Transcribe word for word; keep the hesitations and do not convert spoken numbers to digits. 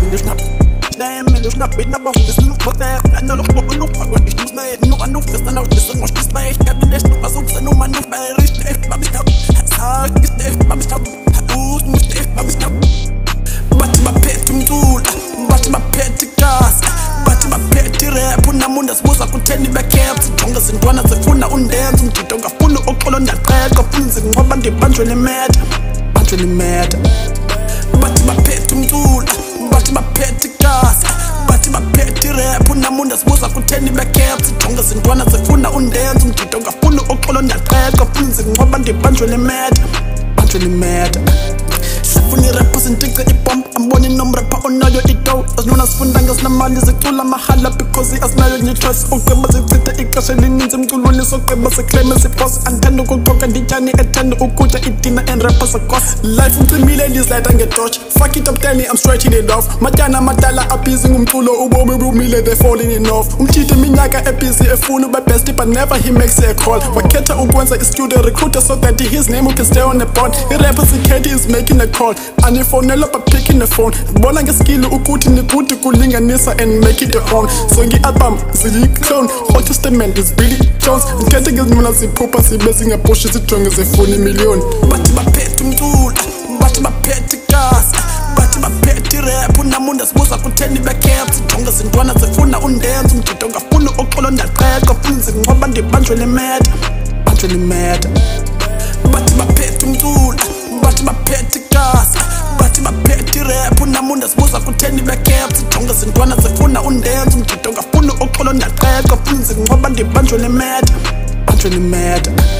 damn you snap. Damn you snap in the box, this look for that. I know look what look what is this made. No I know this I know this much this made. Got the best of us so no man no better is the baby stop. Hard is the baby stop. Who's the baby stop. But my pet to tool, but my pet to gas. But my pet to rap unamunda sibuza kutheni backup. Sijonga sintwana sifuna undenza umgidi ngafuna oxolo ndaqeka funzi ngoba ndibanjwe nemad. Banjwe nemad. But my pet to tool, but my pet to gas. But my pet to rap unamunda sibuza kutheni backup. Sijonga sintwana sifuna undenza umgidi ngafuna oxolo ndaqeka funzi ngoba ndibanjwe nemad. Banjwe nemad. Sifuni rapper sintika i-bomb amboni nomrapper onayo i-dough azinona sifunda ngezinamali zicula mahala because asinayo ngitrust ugqiba zichitha ixesha elininzi emculweni sogqiba siclaime sipost andithanda ukuqoqa ndityani ethanda ukutya idina and rappers across life ucimile ndizayita ngedosh fuck it up ten I'm stretching it off matyana amadala abhizi ngumculo ubomi bumile they falling in off umtshithe iminyaka ebhizi efuna ube best but never he makes a call wakhetha ukwenza i-studio recruiter so that his name can stay on the board i-rapper sikhethi is making a call anifonela but picking the phone bona ngeskill ukuthi nikuthi kulinganisa and make it your own so ngi-album ziyi-clone Old Testament is Billy Jones ngikhethe ngezinona ziphupha sibe zingapushi zijonge zefuna imiliyoni bathi baphethe umculo bathi baphethe igas bathi baphethe irap unamunda sibuza kutheni backup sijonge zintwana zifuna undenza umgidi ngafuna oxolo ndaqeka funzi ngoba ndibanjwe nemad banjwe nemad bathi baphethe umculo bathi baphethe igas bathi baphethe irap unamunda sibuza kutheni backup sijonge zintwana zifuna undenza umgidi ngafuna oxolo ndaqeka funzi ngoba ndibanjwe nemad banjwe nemad